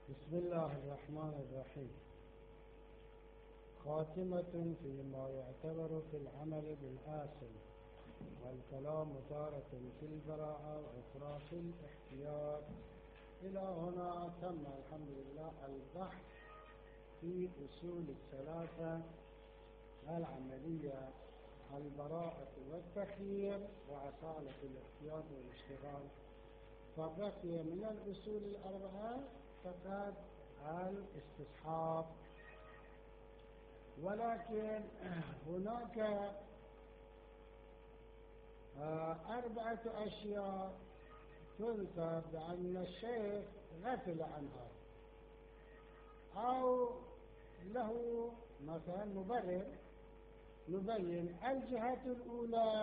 بسم الله الرحمن الرحيم. خاتمة فيما يعتبر في العمل بالآصل، والكلام تارة في البراءة وأخرى في الاحتياط. إلى هنا تم الحمد لله البحث في أصول الثلاثة العملية: البراءة والتخيير وأصالة الاحتياط والاشتغال. فبقي من الأصول الأربعة فقط الاستصحاب، ولكن هناك 4 أشياء تنسب بأن الشيخ غفل عنها أو له مثلا مبرر. نبين الجهة الأولى،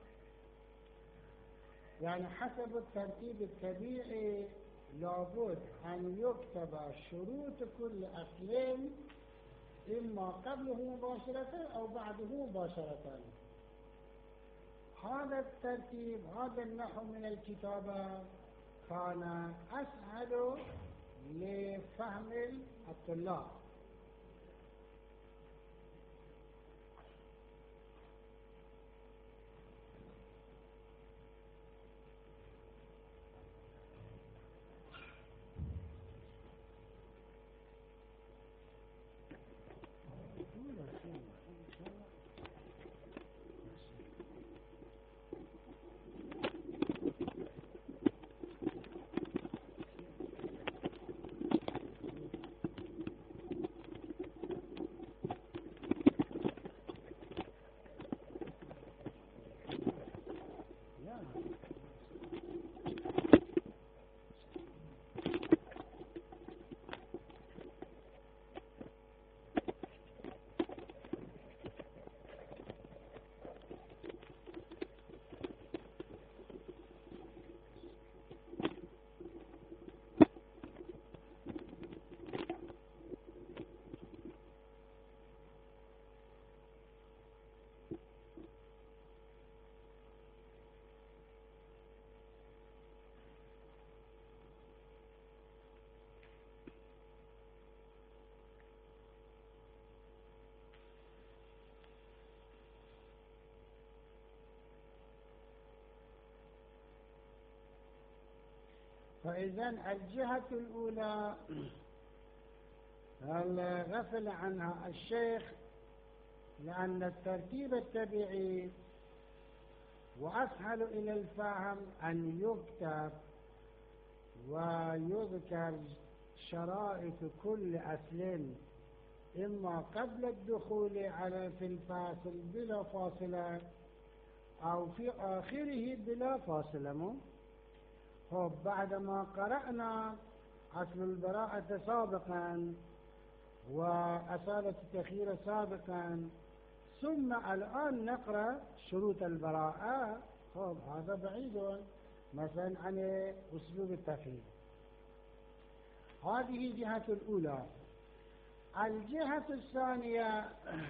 يعني حسب الترتيب الطبيعي لابد أن يكتب شروط كل أصل إما قبله مباشرة أو بعده مباشرة. هذا الترتيب، هذا النحو من الكتابة كان أسهل لفهم الطلاب. فإذا الجهة الأولى الغفل عنها الشيخ، لأن الترتيب الطبيعي وأسهل إلى الفهم أن يكتب ويذكر شرائط كل أصل إما قبل الدخول على في الفاصل بلا فاصلة أو في آخره بلا فاصلة. بعدما قرأنا أصل البراءة سابقا وأصالة التخيير سابقا، ثم الآن نقرأ شروط البراءة. هذا بعيد مثلا عن أسلوب التخيير. هذه جهة الأولى. الجهة الثانية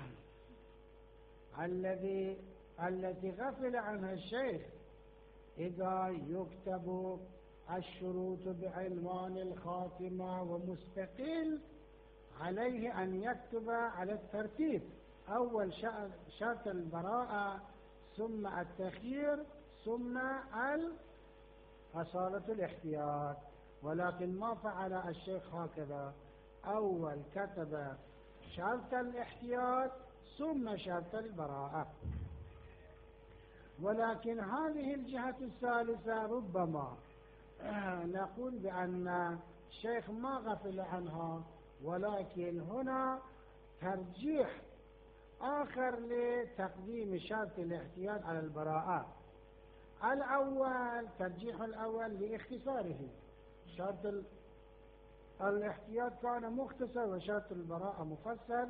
التي غفل عنها الشيخ، إذا يكتب الشروط بعنوان الخاتمة ومستقل عليه أن يكتب على الترتيب: أول شرط البراءة، ثم التخيير، ثم أصالة الاحتياط. ولكن ما فعل الشيخ هكذا، أول كتب شرط الاحتياط ثم شرط البراءة. ولكن هذه الجهة الثالثة ربما نقول بأن الشيخ ما غفل عنها، ولكن هنا ترجيح آخر لتقديم شرط الاحتياط على البراءة. ترجيح الأول لاختصاره. شرط الاحتياط كان مختصر وشرط البراءة مفصل،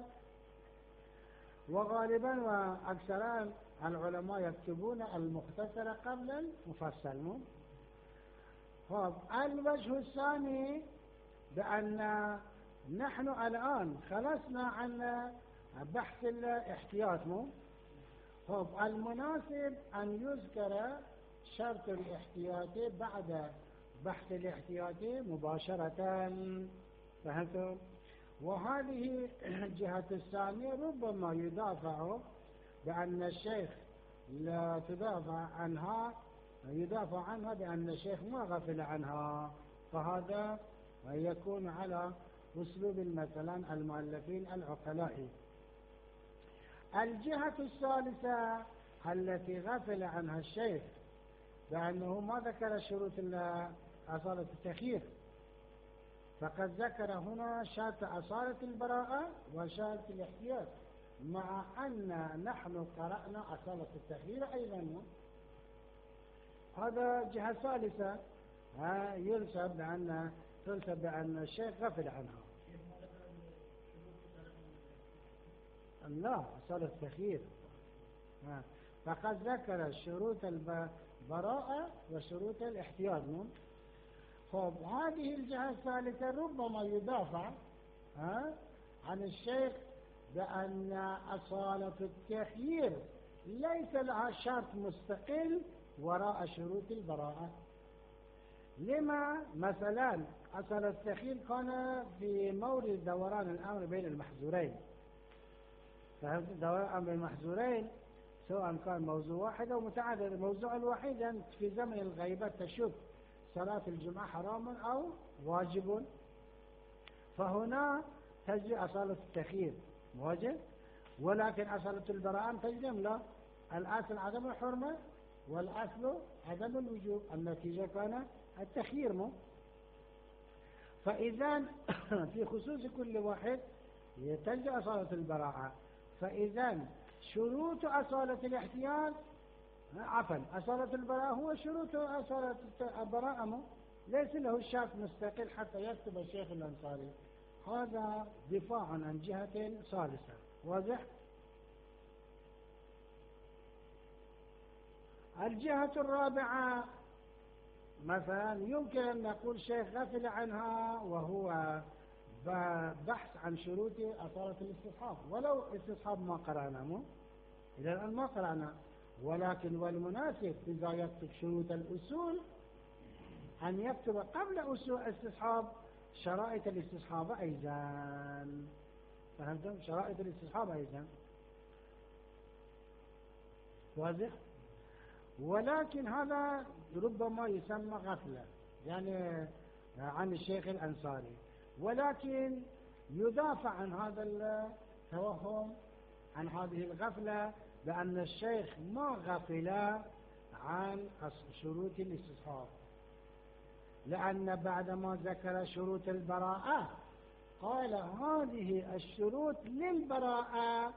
وغالبا وأكثر العلماء يكتبون المختصر قبل المفصل. الوجه الثاني بأن نحن الآن خلصنا عن بحث الاحتياط. المناسب أن يذكر شرط الاحتياط بعد بحث الاحتياط مباشرة. فهمتم؟ وهذه الجهة الثانية ربما يدافع بأن الشيخ لا تدافع عنها، يدافع عنها بأن الشيخ ما غفل عنها، فهذا يكون على أسلوب مثلا المؤلفين العقلاء. الجهة الثالثة التي غفل عنها الشيخ بأنه ما ذكر شروط أصالة التخيير، فقد ذكر هنا شرط أصالة البراءة وشرط الاحتياط، مع أن نحن قرأنا أصالة التخيير أيضا. هذا جهة ثالثة تنسب بأن الشيخ غفل عنها. لا، أصالة التخيير فقد ذكر شروط البراءة وشروط الاحتياط. طب هذه الجهة الثالثة ربما يدافع عن الشيخ بأن أصالة التخيير ليس لها شرط مستقل وراء شروط البراءة. لما مثلا أصالة التخيير كان في مورد دوران الأمر بين المحظورين، فهمت؟ دوران الأمر بين المحظورين سواء كان موضوع واحد أو متعدد. الموضوع الوحيد في زمن الغيبة تشك صلاة الجمعة حرام أو واجب، فهنا تجري أصالة التخيير واجب، ولكن أصالة البراءة تجزم لا، الأصل عدم الحرمة والأصل عدم الوجوب، النتيجة كان التخيير. فإذا في خصوص كل واحد تجري أصالة البراءة. فإذا شروط أصالة الاحتياط أصالة البراءة هو شروط أصالة البراءة، ليس له شرط مستقل حتى يكتب الشيخ الأنصاري. هذا دفاع عن جهة ثالثة. واضح؟ الجهة الرابعة مثلا يمكن أن نقول شيخ غفل عنها، وهو بحث عن شروط أصالة الاستصحاب، ولو استصحاب ما قرأناه إلى الآن ما قرأنا، ولكن والمناسب إذا يكتب شروط الأصول أن يكتب قبل أصول الاستصحاب شرائط الاستصحاب أيضا. فهمتم؟ شرائط الاستصحاب أيضا. واضح؟ ولكن هذا ربما يسمى غفلة يعني عن الشيخ الأنصاري، ولكن يدافع عن هذا التوهم، عن هذه الغفلة، بأن الشيخ ما غفل عن شروط الاستصحاب، لأن بعدما ذكر شروط البراءة قال هذه الشروط للبراءة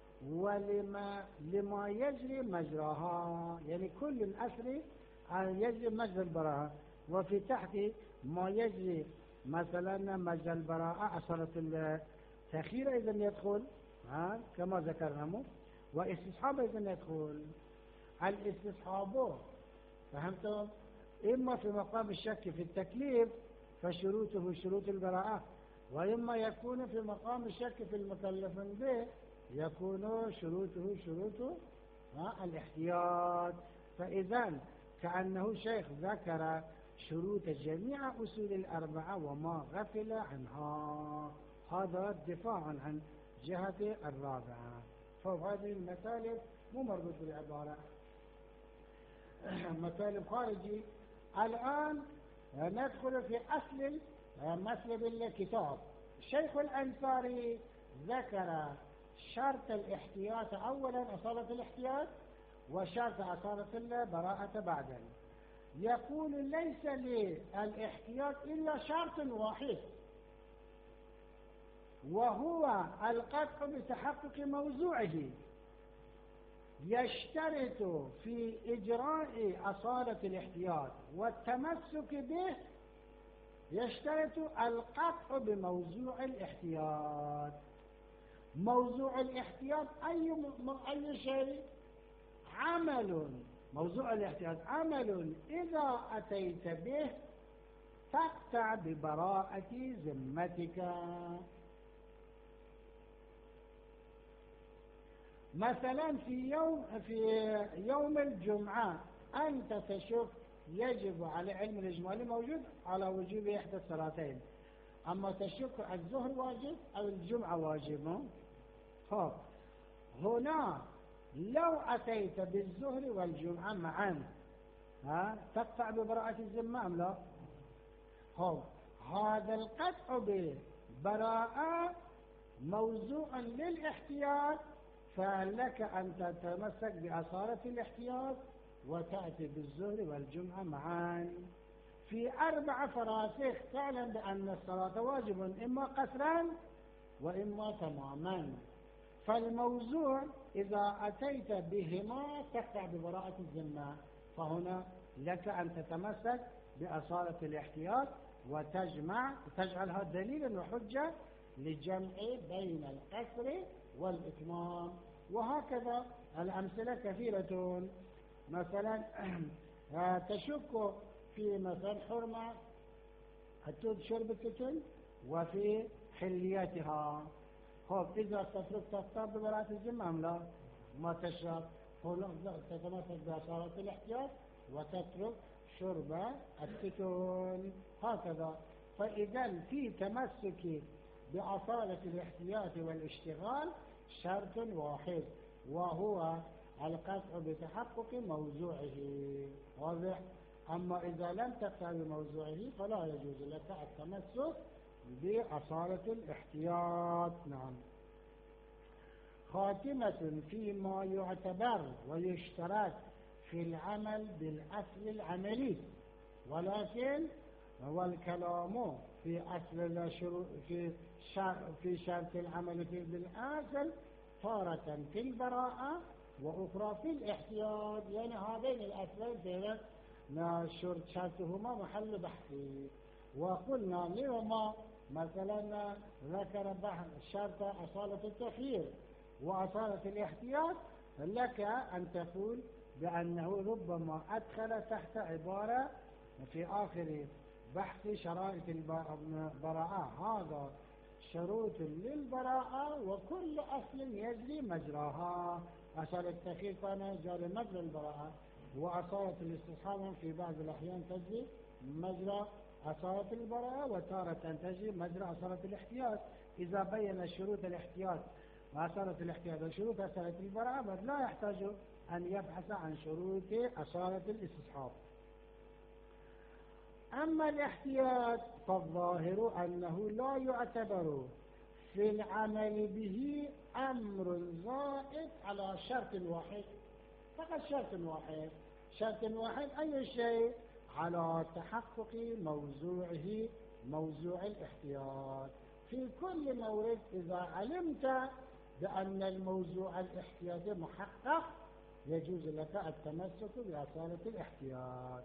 لما يجري مجراها، يعني كل الأصل يجري مجرى البراءة، وفي تحت ما يجري مثلا مجرى البراءة أصالة التخيير أيضا يدخل كما ذكرنا، واستصحاب أيضا يدخل. الاستصحاب فهمتم؟ إما في مقام الشك في التكليف فشروطه شروط البراءة، وإما يكون في مقام الشك في المكلف به يكون شروطه شروط الاحتياط. فإذا كأنه شيخ ذكر شروط جميع أصول الأربعة وما غفل عنها. هذا الدفاع عن جهة الرابعة. فهذه المسالب مو مربوط بالعبارة، مسالب خارجي. الآن ندخل في أصل مسلب الكتاب. الشيخ الأنصاري ذكر شرط الاحتياط أولا، أصالة الاحتياط، وشرط أصالة البراءة بعدا. يقول ليس للاحتياط إلا شرط واحد، وهو القطع بتحقق موضوعه. يشترط في إجراء أصالة الاحتياط والتمسك به، يشترط القطع بموضوع الاحتياط. موضوع الاحتياط أي شيء؟ عمل. موضوع الاحتياط عمل إذا أتيت به تقطع ببراءة ذمتك. مثلا في يوم الجمعة أنت تشوف يجب على علم الإجمالي موجود على وجوب إحدى الصلاتين، أما تشك الظهر واجب أو الجمعة واجب. طب هنا لو أتيت بالظهر والجمعة معا تقطع ببراءة الذمة أم لا؟ هذا القطع ببراءة موضوع للاحتياط، فلك أن تتمسك بأصالة الاحتياط وتأتي بالظهر والجمعة معا. في 4 فراسخ تعلم بأن الصلاة واجب إما قصرا وإما تماما، فالموضوع إذا أتيت بهما تقطع ببراءة الذمة، فهنا لك أن تتمسك بأصالة الاحتياط وتجعلها دليلا وحجة لجمع بين القصر والإتمام. وهكذا الأمثلة كثيرة. مثلا تشك في مثلا حرمة حتى شرب التتل وفي حلياتها. إذا تترك تقطع ببراءة الذمة أم لا؟ ما تشرب تتمسك بأصالة الاحتياط وتترك شرب التتل. هكذا. فإذا في تمسك بأصالة الاحتياط والاشتغال شرط واحد، وهو القطع بتحقق موضوعه. واضح؟ أما إذا لم تقطع بموضوعه فلا يجوز لك التمسك بأصالة الاحتياط. نعم. خاتمة فيما يعتبر ويشترط في العمل بالأصل العملي، ولكن هو الكلام في أصل في شرط العمل بالأصل تارة في البراءة وأخرى في الاحتياط. يعني هذين الأصلين شرطهما محل بحث. وقلنا لهما مثلا ذكر شرط أصالة التخيير وأصالة الاحتياط، لك أن تقول بأنه ربما أدخل تحت عبارة في آخر بحث شرائط البراءة هذا شروط للبراءة وكل أصل يجري مجراها. أصالة التخيير كان جاري مجرى البراءة، وأصالة الاستصحاب في بعض الأحيان تجري مجرى أصالة البراءة وتارة تجري مجرى أصالة الاحتياط. إذا بين شروط الاحتياط وأصالة الاحتياط وشروط أصالة البراءة لا يحتاج أن يبحث عن شروط أصالة الاستصحاب. أما الاحتياط فالظاهر أنه لا يعتبر في العمل به أمر زائد على شرط واحد، فقط شرط واحد. شرط واحد أي شيء؟ على تحقق موضوعه، موضوع الاحتياط. في كل مورد إذا علمت بأن الموضوع الاحتياطي محقق يجوز لك التمسك بأصالة الاحتياط.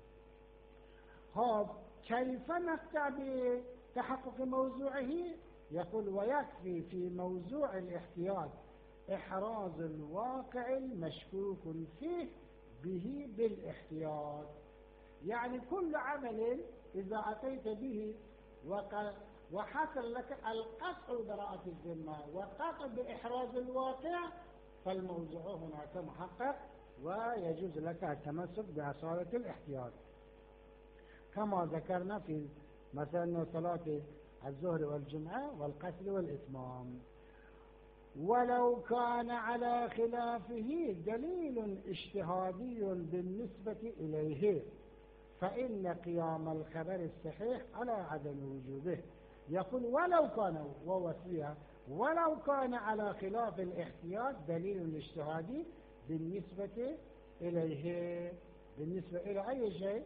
كيف نقطع بتحقق موضوعه؟ يقول ويكفي في موضوع الاحتياط إحراز الواقع المشكوك فيه به بالاحتياط. يعني كل عمل إذا أتيت به وحصل لك القطع براءة الذمة وقطع بإحراز الواقع فالموضوع هناك محقق ويجوز لك التمسك بأصالة الاحتياط، كما ذكرنا في مثلا صلاة الظهر والجمعة والقصر والإتمام. ولو كان على خلافه دليل اجتهادي بالنسبة إليه فإن قيام الخبر الصحيح على عدم وجوبه. يقول ولو كان ووصيها ولو كان على خلاف الاحتياط دليل اجتهادي بالنسبة إليه. بالنسبة إلى أي شيء؟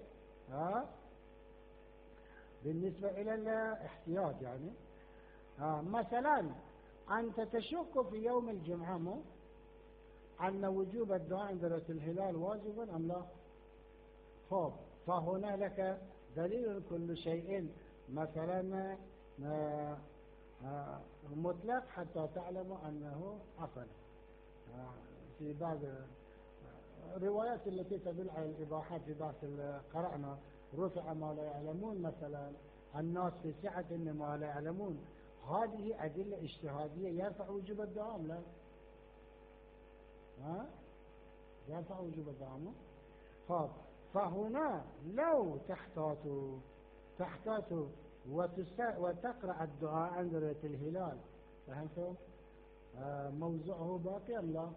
بالنسبة إلى الاحتياط يعني. مثلا أنت تشك في يوم الجمعة أن وجوب الدعاء عند رؤية الهلال واجب أم لا؟ فهنا لك دليل كل شيء مثلا مطلق حتى تعلم أنه أصل. في بعض الروايات التي تدل على الإباحات في بعض قرأنا رفع ما لا يعلمون، مثلا الناس في سعة ما لا يعلمون. هذه أدلة اجتهادية يرفع وجوب الدعاء لا؟ يرفع وجوب الدعاء. فهنا لو تحتاط وتقرأ الدعاء عند رؤية الهلال، فهمتم؟ موضوعه باقي أم لا؟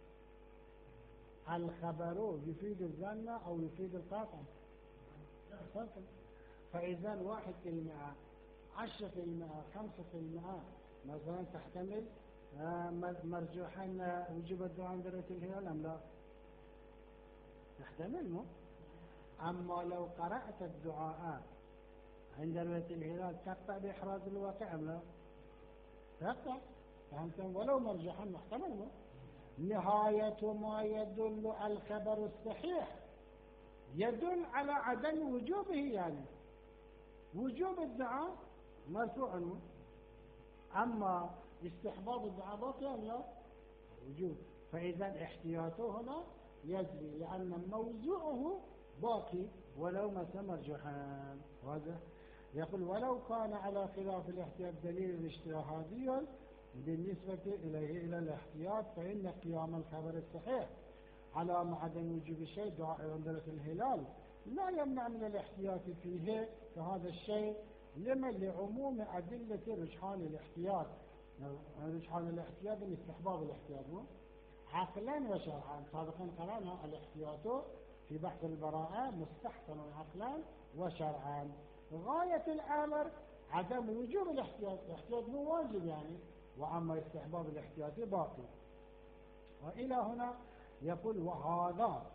الخبر يفيد الظن أو يفيد القطع؟ فإذا 1%، 10%، 5% مثلا تحتمل مرجوحا وجوب الدعاء عند رؤية الهلال أم لا؟ تحتمل مو؟ أما لو قرأت الدعاء عند رؤية الهلال تقطع بإحراز الواقع أم لا؟ تقطع، فهمتم؟ ولو مرجوحا محتمل مو؟ نهاية ما يدل الخبر الصحيح يدل على عدم وجوبه، يعني وجوب الدعاء مرفوع عنه، أما استحباب الدعاء باقي أم لا؟ وجوب. فإذا احتياطه هنا يجري لأن موضوعه باقي ولو مثل مرجوحا. واضح؟ يقول ولو كان على خلاف الاحتياط دليل اجتهادي بالنسبة إليه إلى الاحتياط، فإن قيام الخبر الصحيح على عدم وجوب الشيء دعاء عند رؤية الهلال لا يمنع من الاحتياط فيه فهذا الشيء لعموم أدلة رجحان الاحتياط. رجحان الاحتياط من استحباب الاحتياط عقلا وشرعا. سابقا قرأنا الاحتياط في بحث البراءة مستحسن عقلا وشرعا. غاية الأمر عدم وجوب الاحتياط، الاحتياط مو واجب يعني، وأما استحباب الاحتياط باقي. وإلى هنا يقول وهذا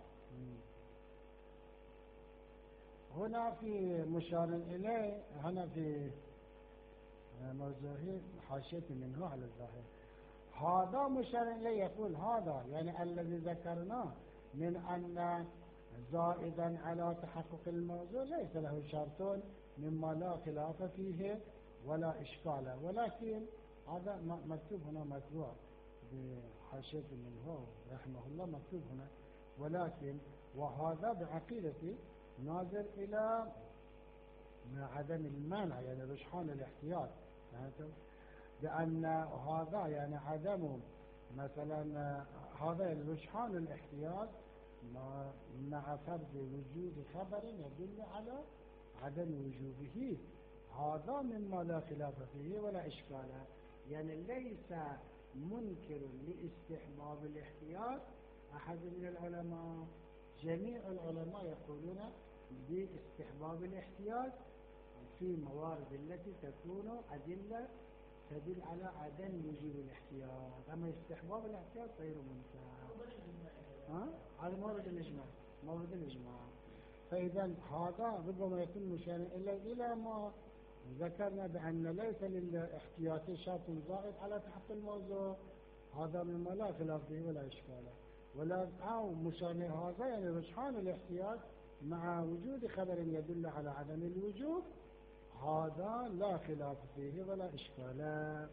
هنا في مشار إليه، هنا في موضوعه حاشية منه على الظاهر، هذا مشار إليه. يقول هذا يعني الذي ذكرناه من أن زائدا على تحقق الموضوع ليس له شرط مما لا خلاف فيه ولا إشكال، ولكن هذا مكتوب هنا مطبوع بحاشية منه رحمه الله مكتوب هنا، ولكن وهذا بعقيدتي ناظر إلى عدم المانع يعني رجحان الاحتياط، بأن هذا يعني عدم مثلا هذا يعني رجحان الاحتياط مع فرض وجود خبر يدل على عدم وجوبه، هذا مما لا خلاف فيه ولا إشكال. يعني ليس منكر لاستحباب الاحتياط أحد من العلماء، جميع العلماء يقولون باستحباب الاحتياط في موارد التي تكون أدلة تدل على عدم وجوب الاحتياط، أما استحباب الاحتياط غير منكر. هذا مورد الإجماع، مورد الإجماع. فإذا هذا ربما يكون مشارا إلى ما ذكرنا بأن ليس للاحتياط شرط زائد على تحقق الموضوع، هذا مما لا خلاف فيه ولا إشكال. ولا أو مشار هذا يعني رجحان الاحتياط مع وجود خبر يدل على عدم الوجوب، هذا لا خلاف فيه ولا إشكال.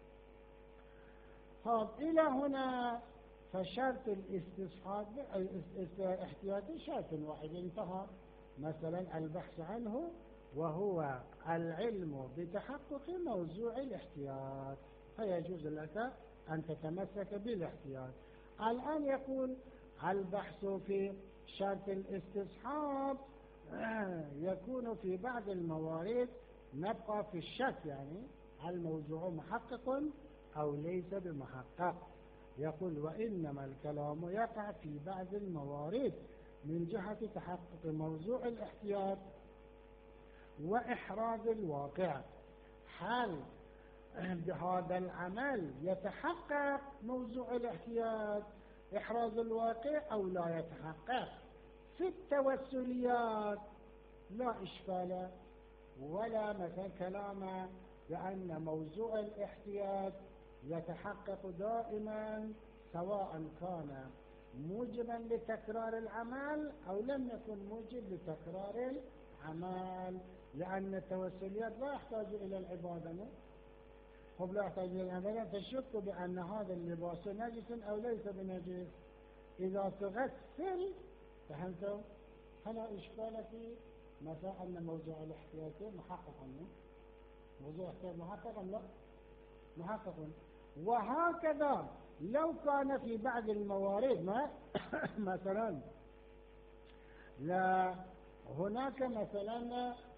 طب إلى هنا فشرط الاستصحاب احتياطي شرط واحد انتهى، مثلا البحث عنه وهو العلم بتحقق موضوع الاحتياط، فيجوز لك أن تتمسك بالاحتياط. الآن يقول البحث في شرط الاستصحاب يكون في بعض الموارد نبقى في الشك، يعني الموضوع محقق أو ليس بمحقق. يقول وإنما الكلام يقع في بعض الموارد من جهة تحقق موضوع الاحتياط وإحراز الواقع. هل بهذا العمل يتحقق موضوع الاحتياط إحراز الواقع أو لا يتحقق؟ في التوسليات لا إشكال ولا مثل كلام بأن موضوع الاحتياط يتحقق دائما سواء كان موجبا لتكرار العمل أو لم يكن موجب لتكرار العمل، لأن التوسليات لا يحتاج إلى العبادة. هم لا يحتاج إلى العبادة، تشك بأن هذا اللباس نجس أو ليس بنجس. إذا تغسل فهمتم فلا إشكال في مثلا أن موضوع الاحتياط محقق عنه. موضوع الاحتياط محقق لا محقق. وهكذا لو كان في بعض الموارد مثلا لا هناك مثلا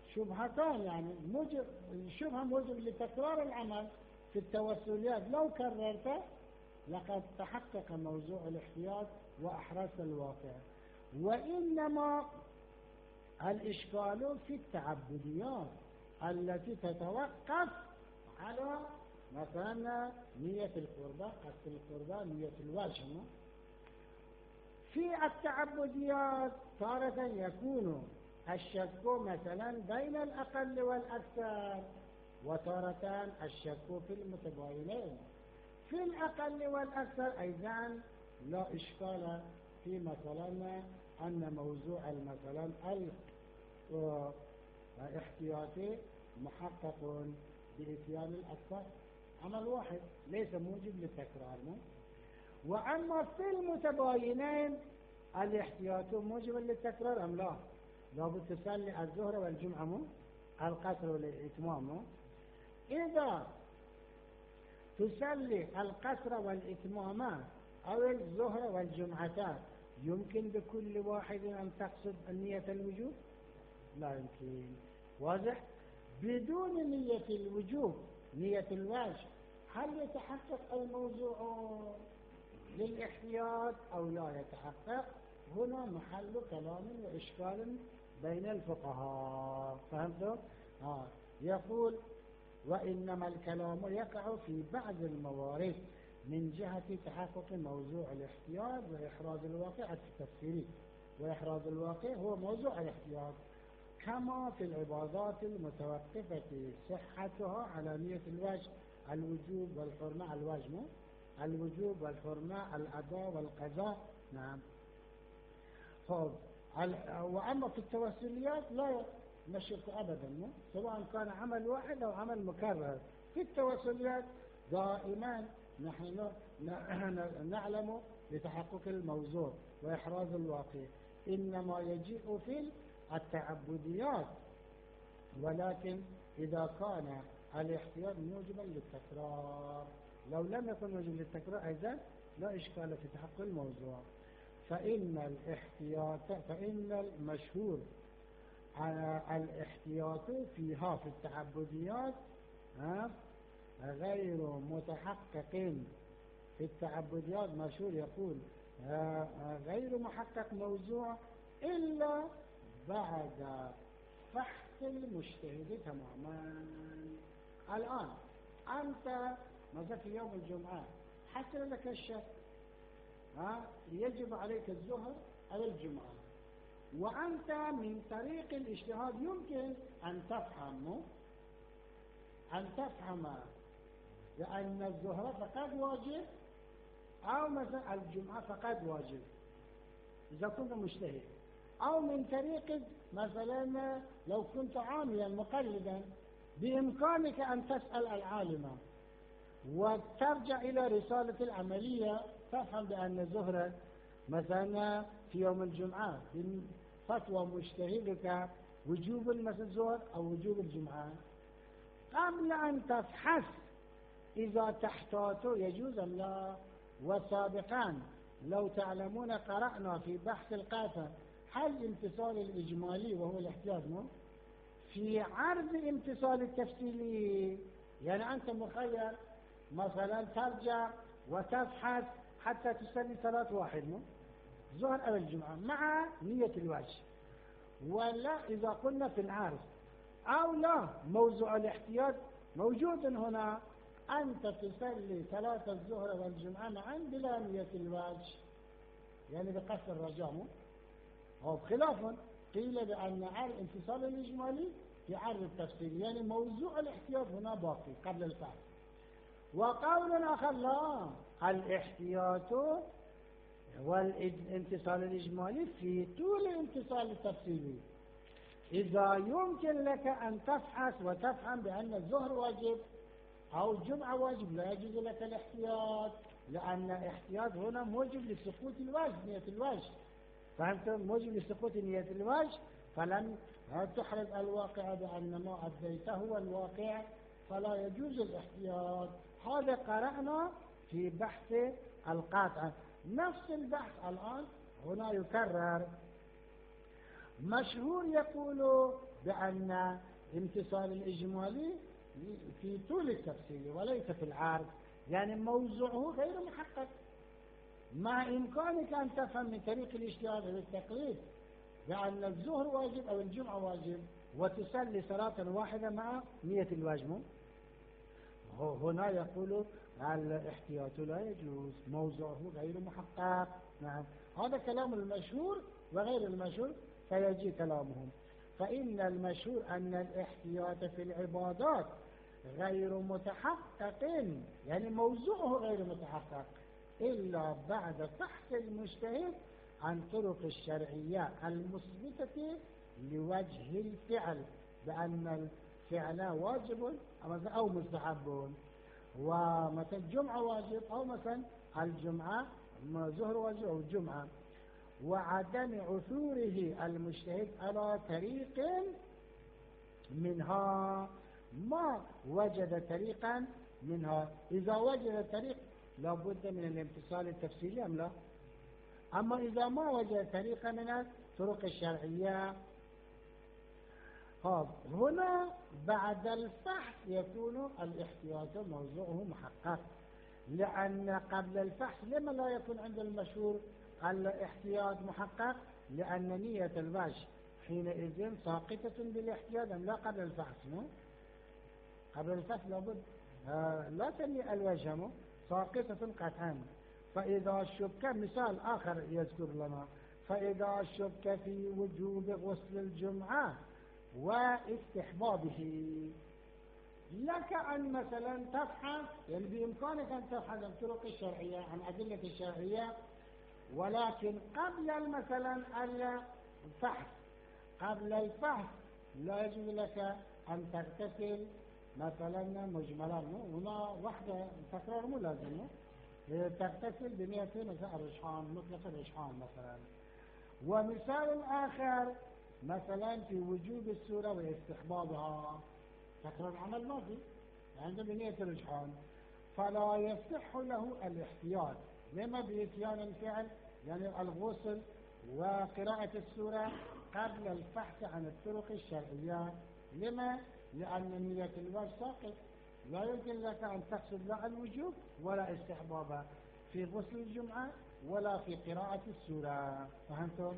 شبهتان، يعني شبهة موجب لتكرار العمل في التوسليات، لو كررته لقد تحقق موضوع الاحتياط وأحرزت الواقع. وإنما الإشكال في التعبديات التي تتوقف على مثلا نية القربة، قصد القربة، نية الوجه. في التعبديات تارة يكون الشك مثلا بين الأقل والأكثر، وتارة الشك في المتباينين. في الأقل والأكثر أيضا لا إشكال في مثلا أن موضوع مثلا الاحتياطي محقق بإتيان الأكثر، عمل واحد ليس موجب للتكرار. وأما في المتباينين الاحتياط موجب للتكرار أم لا؟ لابد تصلي الظهر والجمعة القصر والإتمام. إذا تصلي القصر والإتمام أو الظهر والجمعتان يمكن بكل واحد أن تقصد نية الوجوب؟ لا يمكن. واضح؟ بدون نية الوجوب نية الواجب هل يتحقق الموضوع للاحتياط أو لا يتحقق؟ هنا محل كلام وإشكال بين الفقهاء. فهمتوا؟ يقول وإنما الكلام يقع في بعض الموارد من جهة تحقق موضوع الاحتياط وإحراز الواقع التفسيري. وإحراز الواقع هو موضوع الاحتياط، كما في العبادات المتوقفة صحتها على نية الوجه، الوجوب والحرمة، الوجوب والحرمة، الأداء والقضاء. نعم. وأما في التوسليات لا نشرك أبدا، سواء كان عمل واحد أو عمل مكرر. في التوسليات دائما نحن نعلم لتحقق الموضوع وإحراز الواقع، إنما يجيء في التعبديات، ولكن إذا كان الاحتياط موجبا للتكرار. لو لم يكن موجبا للتكرار أيضا لا إشكال في تحقق الموضوع. فإن المشهور الاحتياط فيها في التعبديات غير متحقق. في التعبديات مشهور يقول غير محقق موضوع إلا بعد فحص المجتهد تماما. الآن أنت مثلا في يوم الجمعة حصل لك الشك، يجب عليك الظهر أو الجمعة، وأنت من طريق الاجتهاد يمكن أن تفهم لأن الظهر فقط واجب أو مثلا الجمعة فقط واجب إذا كنت مجتهد، أو من طريق مثلا لو كنت عاملا مقلدا بإمكانك أن تسأل العالم وترجع إلى رسالة العملية تفهم بأن الظهر مثلا في يوم الجمعة فتوى مجتهدك وجوب الظهر أو وجوب الجمعة. قبل أن تفحص إذا تحتاط يجوز أم لا. وسابقا لو تعلمون قرأنا في بحث القاطع هل الامتصال الإجمالي وهو الاحتياط في عرض امتصال التفصيلي، يعني أنت مخير مثلا ترجع وتبحث حتى تصلي صلاة واحد ظهر أو الجمعة مع نية الوجه، ولا إذا قلنا في العرض أو لا موضوع الاحتياط موجود هنا، أنت تصلي صلاة الظهر والجمعة معا بلا نية الوجه، يعني بقصد الرجاء. أو خلافا قيل بأن عرض انفصال الإجمالي في عرض التفصيل، يعني موضوع الاحتياط هنا باقي قبل الفعل. وقول آخر لا، الاحتياط والانتصال الإجمالي في طول الانتصال التفصيلي. إذا يمكن لك أن تفحص وتفهم بأن الظهر واجب أو الجمعة واجب لا يجوز لك الاحتياط، لأن الاحتياط هنا موجب لسقوط الوجه، نية الوجه. فأنت موجب لسقوط نية الوجه، فلن تحرز الواقع بأن ما أديته هو الواقع، فلا يجوز الاحتياط. هذا قرأنا في بحث القاطع. نفس البحث الآن هنا يكرر. مشهور يقول بأن امتصال الإجمالي في طول التفصيل وليس في العرض، يعني موضوعه غير محقق. مع إمكانك أن تفهم من طريق الاجتهاد والتقليد بأن الظهر واجب أو الجمعة واجب وتصلي صلاة واحدة مع نية الواجب. هنا يقول الاحتياط لا يجوز، موضوعه غير محقق. نعم، هذا كلام المشهور وغير المشهور فيجي كلامهم. فإن المشهور أن الاحتياط في العبادات غير متحقق، يعني موضوعه غير متحقق إلا بعد بحث المجتهد عن طرق الشرعية المثبتة لوجه الفعل بأن الفعل واجب أو مستحب، ومثلا الجمعة واجب أو مثلا الجمعة ظهر واجب أو الجمعة، وعدم عثوره المجتهد على طريق منها ما وجد طريقا منها. إذا وجد طريق لابد من الامتصال التفصيلي أم لا؟ أما إذا ما وجد طريقا من الطرق الشرعية، هنا بعد الفحص يكون الاحتياط موضوعه محقق. لأن قبل الفحص لما لا يكون عند المشهور الاحتياط محقق؟ لأن نية الوجه حينئذ ساقطة بالاحتياط أم لا قبل الفحص؟ قبل الفحص لابد لا تنية الوجه ساقطة قطعا. فإذا شك، مثال آخر يذكر لنا، فإذا شك في وجوب غسل الجمعة واستحبابه، لك أن مثلا تبحث، يعني بإمكانك أن تبحث عن الطرق الشرعية عن أدلة الشرعية، ولكن قبل مثلا الفحث، قبل الفحث لا يجوز لك أن تغتسل مثلا مجملا. هنا واحدة تكرار مو لازم، تغتسل بنية مثلا الرجحان، مطلق الرجحان مثلا. ومثال آخر مثلا في وجوب السورة واستحبابها، تكرار عمل ما في، عنده بنية الرجحان، فلا يصح له الاحتياط. لما بإتيان الفعل يعني الغسل وقراءة السورة قبل البحث عن الطرق الشرعية. لما؟ لأن نية الوجه ساقط، لا يمكن لك أن تقصد لا الوجوب ولا استحبابها في غسل الجمعة ولا في قراءة السورة. فهمتم؟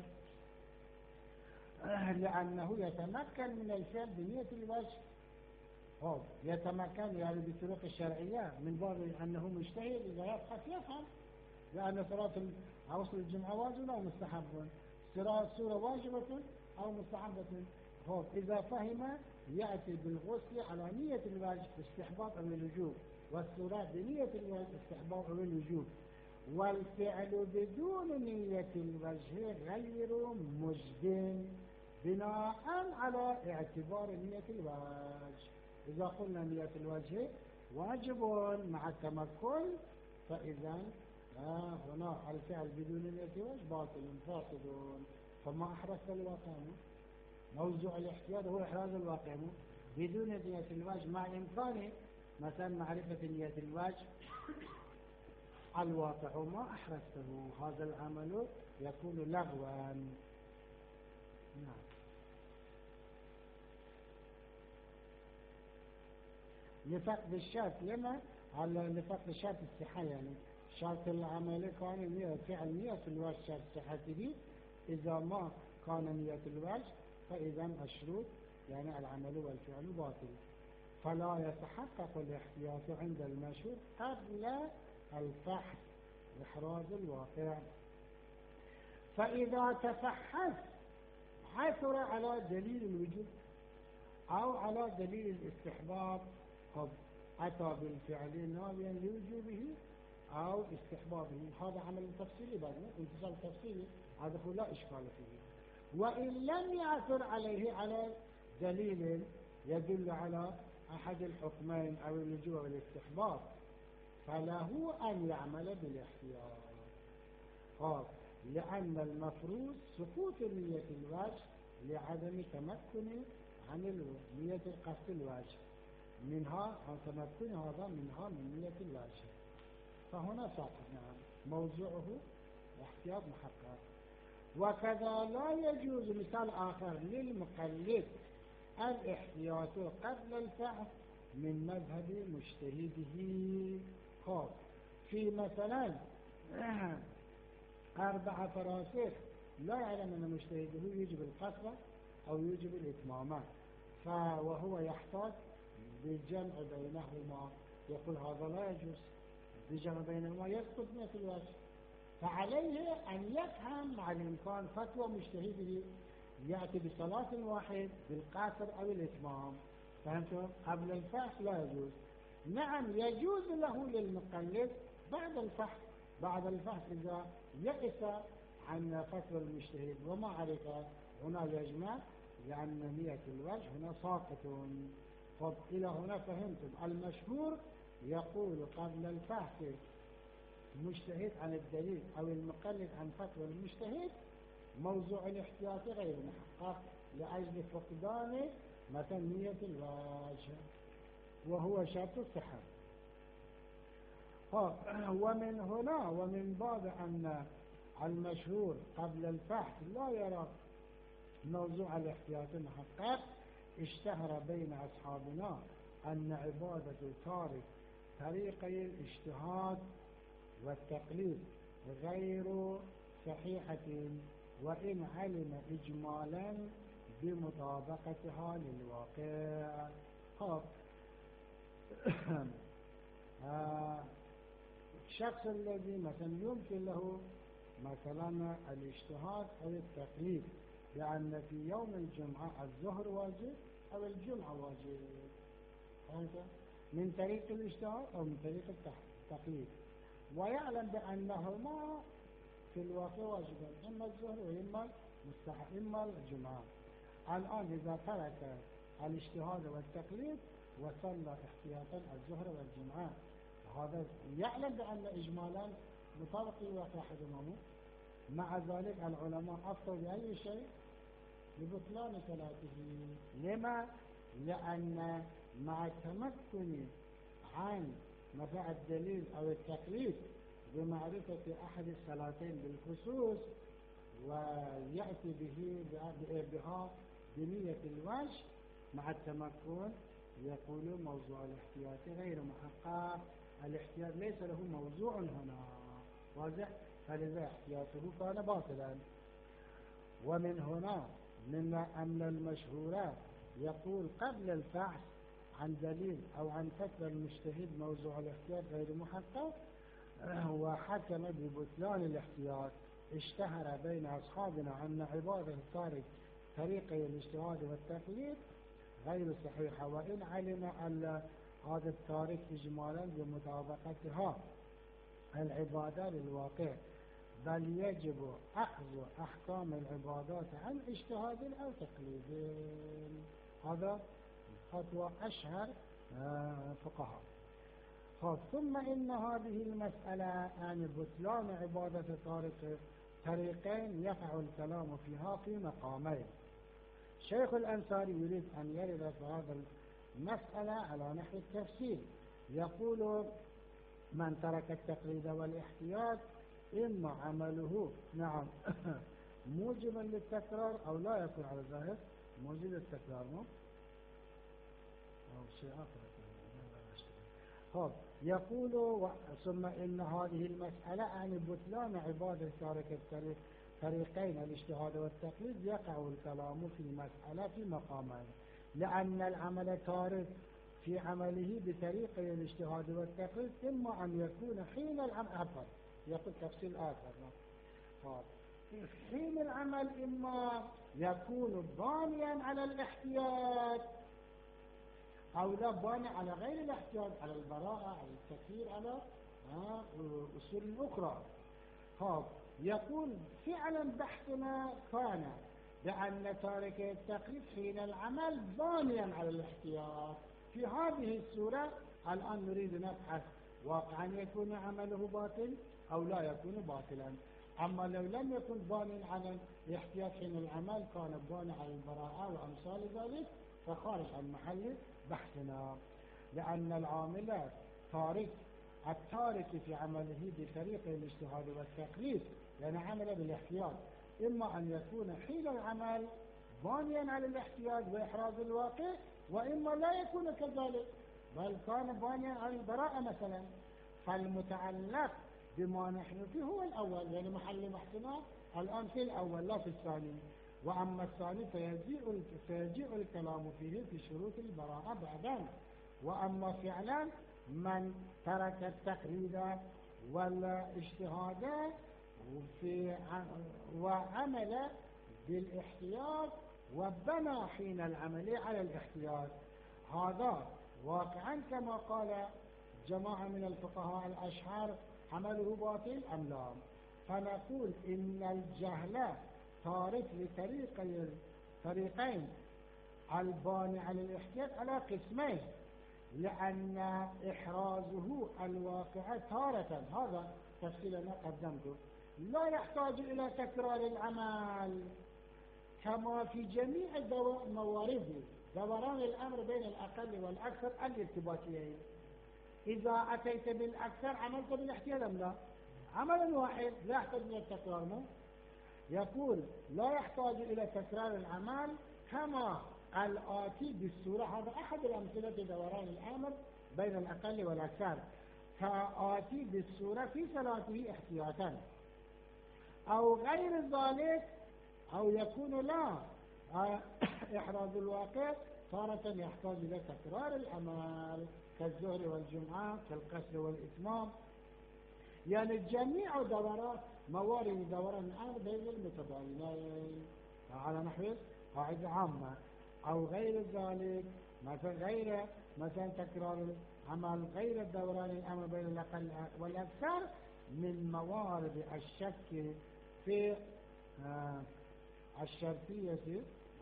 لأنه يتمكن من الفعل بنية الوجه، يتمكن يعني بالطرق الشرعية من باب أنه مجتهد. إذا يبحث يفهم، لأن صلاة غسل الجمعة واجب أو مستحب، قراءة السورة واجبة أو مستحبة. إذا فهم يأتي بالغسل على نية الوجه استحباب أو الوجوب، والسورة بنية الوجه استحباب أو الوجوب. والفعل بدون نية الوجه غير مجد بناء على اعتبار نية الوجه. إذا قلنا نية الوجه واجب مع التمكن، فإذا هنا الفعل بدون نية الوجه باطل فاسد. فما أحرز الواقع، موضوع الاحتياط هو إحراز الواقع بدون نية الوجه، مع إمكانه مثلا معرفة نية الوجه الواقع ما أحرزته، هذا العمل يكون لغوا. نعم. لفقد الشرط، لما على لفقد الشرط الصحة، يعني شرط العمل كان فعل نية الوجه شرط صحته، إذا ما كان نية الوجه فإذا الشروط يعني العمل والفعل باطل. فلا يتحقق الاحتياط عند المشهور قبل الفحص إحراز الواقع. فإذا تفحص عثر على دليل الوجوب أو على دليل الاستحباب، أتى بالفعل ناويا لوجوبه أو استحبابه، هذا عمل تفصيلي بعد انتصال تفصيلي، هذا لا إشكال فيه. وإن لم يعثر عليه على دليل يدل على أحد الحكمين أو الوجوب أو الاستحباب، فله أن يعمل بالاحتياط. لأن المفروض سقوط نية الوجه لعدم تمكن عن نية قصد الوجه منها، عن تمكن هذا منها من نية الوجه، فهنا ساقط. نعم، موضوعه احتياط محقق. وكذا لا يجوز مثال آخر للمقلد الاحتياط قبل الفحص من مذهب مجتهده. خب في مثلا 4 فراسخ لا يعلم أن مجتهده يجب القصر أو يجب الإتمام، وهو يحتاط بالجمع بينهما، يقول هذا لا يجوز، بالجمع بينهما يسقط من الوجه، فعليه أن يفهم مع الإمكان فتوى مجتهده يأتي بصلاة واحد بالقصر أو الإتمام. فهمتم؟ قبل الفحص لا يجوز. نعم يجوز له للمقلد بعد الفحص إذا يئس عن فتوى المجتهد وما عرف هنا يجمع، لأن نية الوجه هنا ساقط. طب إلى هنا فهمتم؟ المشهور يقول قبل الفحص المجتهد عن الدليل أو المقلد عن فتوى المجتهد موضوع الاحتياط غير محقق لأجل فقدان مثلا نية الوجه وهو شرط الصحة. ومن هنا ومن بعد أن المشهور قبل الفحص لا يرى موضوع الاحتياط محقق، اشتهر بين أصحابنا أن عبادة تارك طريقي الاجتهاد والتقليد غير صحيحة وإن علم إجمالا بمطابقتها للواقع. الشخص الذي مثلا يمكن له مثلا الاجتهاد أو التقليد بأن في يوم الجمعة الظهر واجب أو الجمعة واجب من طريق الاجتهاد أو من طريق التقليد، ويعلم بأنهما في الواقع واجبان، إما الظهر وإما مستحب إما الجمعة. الآن إذا ترك الاجتهاد والتقليد وصلى احتياطا الظهر والجمعة، هذا يعلم بأن إجمالا مطابق لواقع أحدهما، مع ذلك العلماء أفتوا بأي شيء؟ ببطلان صلاته. لما؟ لأن مع التمكن عن مثلا الدليل أو التقليد بمعرفة أحد الصلاتين بالخصوص ويأتي بها بنية الوجه، مع التمكن يقول موضوع الاحتياط غير محقق، الاحتياط ليس له موضوع هنا واضح، فلذا احتياطه كان باطلا. ومن هنا من أن المشهورات يقول قبل الفحص عن دليل أو عن فتوى المجتهد موضوع الاحتياط غير محقق وحكم ببطلان الاحتياط، اشتهر بين أصحابنا أن عبادة تارك طريقي الاجتهاد والتقليد غير صحيحة وإن علم أن هذا التارك إجمالا بمطابقتها العبادة للواقع، بل يجب أخذ أحكام العبادات عن اجتهاد أو تقليد. هذا فتوى أشهر فقهاء. ثم إن هذه المسألة عن بطلان عبادة طريقين يقع الكلام فيها في مقامين. شيخ الأنصاري يريد أن يرد في هذا المسألة على نحو التفسير، يقول من ترك التقليد والاحتياط إما عمله نعم موجبا للتكرار أو لا يكون على ظاهر موجب للتكرار أو شيء آخر. يقول ثم إن هذه المسألة عن بطلان عبادة تارك طريقين الاجتهاد والتقليد يقع الكلام في المسألة في مقامين، لأن العمل تارك في عمله بطريقي الاجتهاد والتقليد إما أن يكون حين العمل يقول تفصيل آخر حين العمل إما يكون بانيا على الاحتياط أو لا باني على غير الاحتياط، على البراءة على التكفير على أصول أخرى. يقول فعلا بحثنا كان بأن تارك التقليد حين العمل بانيا على الاحتياط. في هذه الصورة الآن نريد نبحث واقعا يكون عمله باطل أو لا يكون باطلا. أما لو لم يكن بانيا على الاحتياط حين العمل كان بانيا على البراءة وأمثال ذلك فخارج عن محل بحثنا، لأن العامل التارك في عمله بطريق الاجتهاد والتقليد يعني عمل بالاحتياط إما أن يكون حين العمل بانيا على الاحتياج وإحراز الواقع، وإما لا يكون كذلك بل كان بانيا على البراءة مثلا. فالمتعلق بما نحن فيه هو الأول، يعني محل بحثنا الآن في الأول لا في الثاني. وأما الثاني فيجيء الكلام فيه في شروط البراءة بعدين. وأما فعلا من ترك التقليد والاجتهاد وعمل بالاحتياط وبنى حين العمل على الاحتياط، هذا واقعا كما قال جماعة من الفقهاء الأشهر عمله باطل أم لا؟ فنقول إن الجهل تارك لطريقين الباني على الاحتياط على قسمين، لأن إحرازه الواقع تارة، هذا تفصيل أنا قدمته، لا يحتاج إلى تكرار العمل كما في جميع موارد دوران الأمر بين الأقل والأكثر الارتباطيين. إذا أتيت بالأكثر عملت بالاحتياط أم لا؟ عمل واحد لا يحتاج إلى التكرار. يقول لا يحتاج إلى تكرار العمل كما الآتي بالصورة، هذا أحد الأمثلة دوران الأمر بين الأقل والأكثر، كآتي بالصورة في صلاته احتياطا أو غير ذلك، أو يكون لا إحراز الواقع تارة يحتاج إلى تكرار العمل كالظهر والجمعة كالقصر والإتمام. يعني جميع موارد دوران الأمر بين المتباينين على نحو قاعدة عامة، أو غير ذلك مثلا تكرار العمل غير دوران الأمر بين الأقل والأكثر من موارد الشك في الشرطية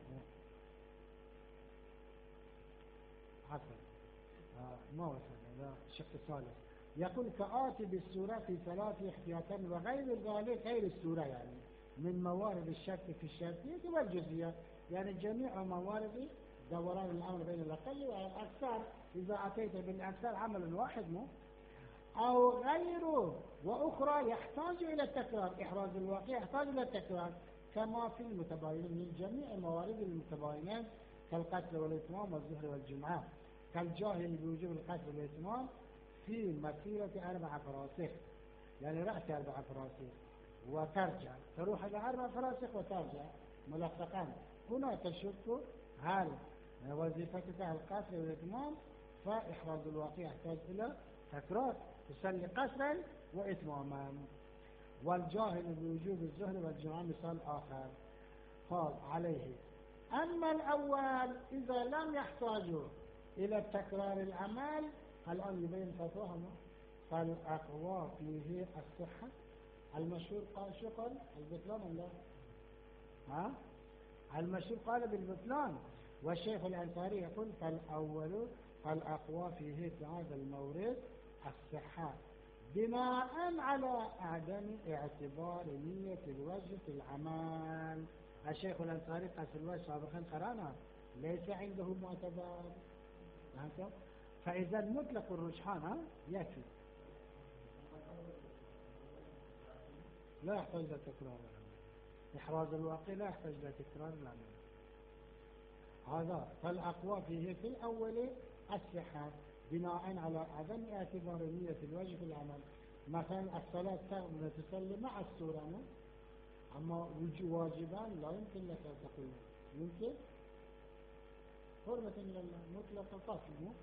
حسن ما وصل هذا الشق الثالث. يقول كآتي بالسورة في ثلاث احتياطا وغير ذلك غير السورة، يعني من موارد الشك في الشرطية والجزئية، يعني جميع موارد دوران الأمر بين الأقل والأكثر. إذا أتيت بالأكثر عمل واحد أو غيره وأخرى يحتاج إلى التكرار، إحراز الواقع يحتاج إلى التكرار كما في المتباينين من جميع موارد المتباينين كالقتل والإتمام والظهر والجمعة، كالجاهل بوجوب القتل والإتمام في مسيرة 4 فراسخ، يعني رأس 4 فراسخ وترجع، تروح إلى 4 فراسخ وترجع ملصقا، هنا تشك هل وظيفتك القتل والإتمام، فإحراز الواقع يحتاج إلى تكرار، تصلي قصرا وإتماما. والجاهل بوجوب الظهر والجمعة مثال آخر قال عليه. أما الأول إذا لم يحتاجوا إلى تكرار العمل، الآن يبين فتوهم، فالأقوى فيه الصحة. المشهور قال شو قال؟ البطلان ولا ها؟ المشهور قال بالبطلان، والشيخ الأنصاري يقول فالأول فالأقوى فيه في هذا المورد الصحة بناء على عدم اعتبار نية الوجه في العمل. الشيخ الأنصاري قصر الوجه سابقا قرانا ليس عنده معتبر، فإذا مطلق الرجحان يكفي، لا يحتاج إلى تكرار العمل. إحراز الواقع لا يحتاج إلى تكرار العمل. هذا فالأقوى فيه في الأول الصحة بناء على عدم اعتبار نية الوجه في العمل. مثلا الصلاة تصلي مع السورة، أما واجبان لا يمكن لك أن تقول يمكن حرمة مطلق القتل.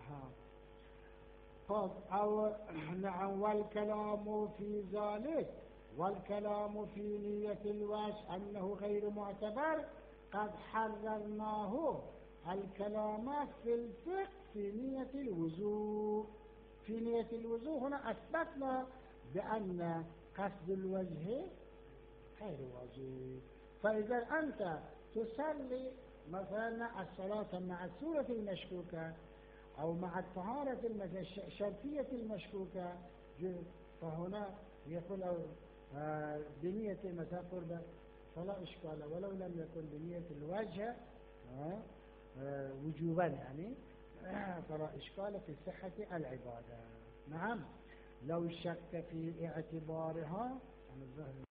طب أو نعم. والكلام في ذلك، والكلام في نية الوجه أنه غير معتبر قد حررناه الكلام في الفقه في نية الوضوء. في نية الوضوء هنا أثبتنا بأن قصد الوجه غير واجب. فإذا أنت تصلي مثلا الصلاة مع السورة المشكوكة أو مع الطهارة الشرطية المشكوكة، فهنا يقول بنية مثلا قربة فلا إشكال، ولو لم يكن بنية الوجه وجوبا، يعني فلا إشكال في صحة العبادة. نعم لو شك في اعتبارها عن الظهر